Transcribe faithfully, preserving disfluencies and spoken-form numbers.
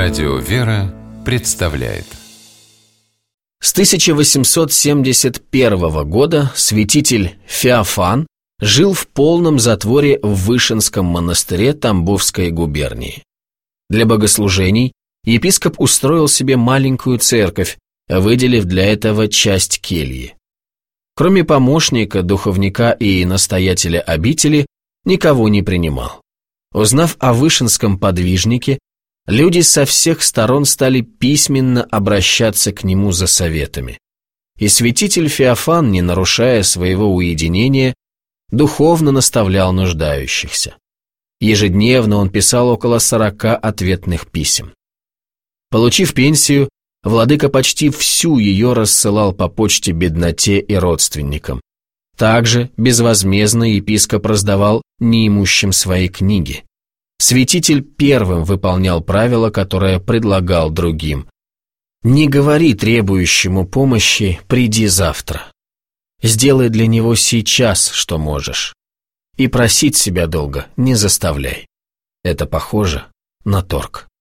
Радио «Вера» представляет. С тысяча восемьсот семьдесят первого года святитель Феофан жил в полном затворе в Вышинском монастыре Тамбовской губернии. Для богослужений епископ устроил себе маленькую церковь, выделив для этого часть кельи. Кроме помощника, духовника и настоятеля обители, никого не принимал. Узнав о Вышинском подвижнике, люди со всех сторон стали письменно обращаться к нему за советами. И святитель Феофан, не нарушая своего уединения, духовно наставлял нуждающихся. Ежедневно он писал около сорока ответных писем. Получив пенсию, владыка почти всю ее рассылал по почте бедноте и родственникам. Также безвозмездно епископ раздавал неимущим свои книги. Святитель первым выполнял правило, которое предлагал другим. Не говори требующему помощи «приди завтра». Сделай для него сейчас, что можешь. И просить себя долго не заставляй. Это похоже на торг.